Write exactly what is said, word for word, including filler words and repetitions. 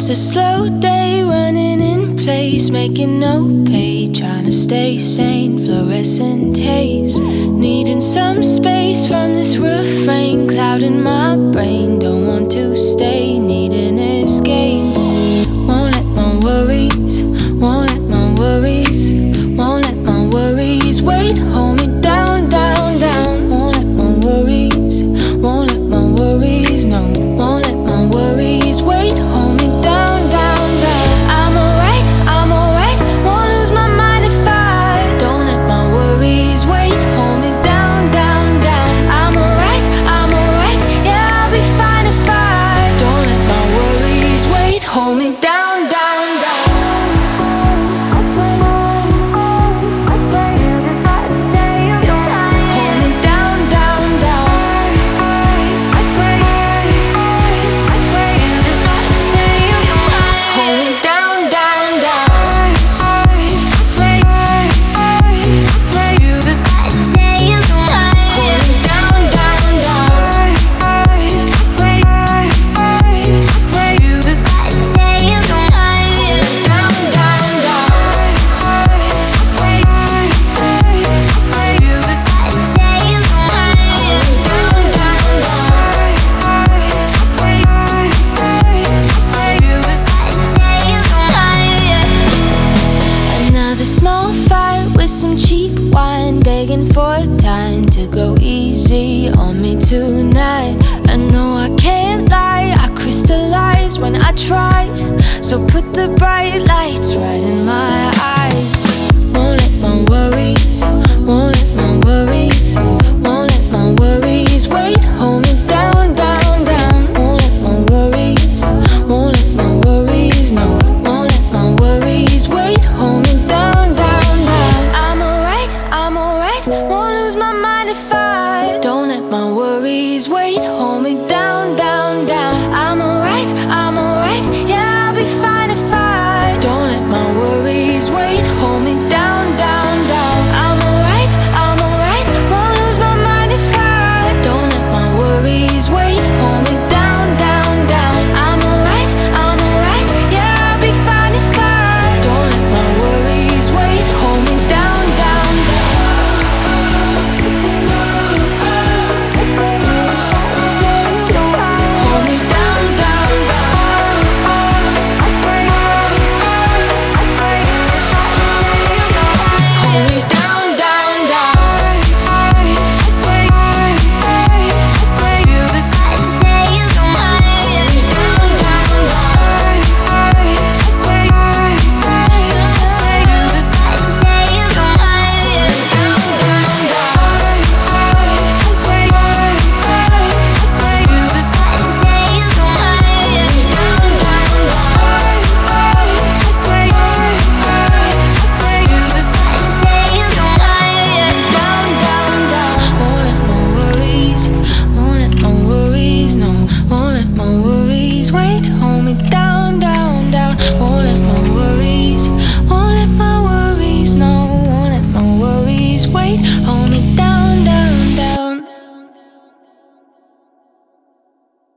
It's a slow day, running in place, making no pay, trying to stay sane, fluorescent haze, needing some space from this refrain, clouding my brain, don't want to stay, need an escape. Won't let my worries, won't let my worries, won't let my worries wait, hold me down, down, down. Won't let my worries, won't let my worries, no, won't let my worries wait, hold me down, down, down. I'm alright, I'm alright, won't lose my mind if I don't let my worries wait, hold me down, down, down. I'm alright, I'm alright, yeah, I'll be fine if I don't let my worries wait, hold me down, down, down. Begging for time to go easy on me tonight. I know I can't lie, I crystallize when I try, so put the bright lights right in my eyes. Won't let my worries